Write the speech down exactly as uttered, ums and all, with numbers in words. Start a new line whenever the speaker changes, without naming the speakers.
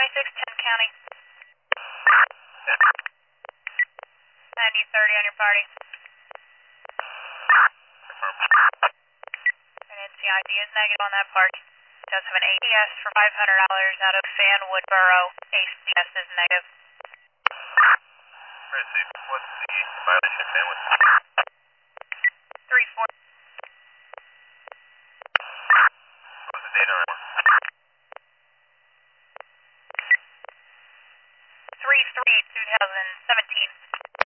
twenty-six ten County. ninety thirty on your party. And N C I D is negative on that party. Does have an A C S for five hundred dollars out of Fan Woodboro. A C S is negative.
Receive. What's the violation of Fan Woodboro?
three four.
What was the date on that one?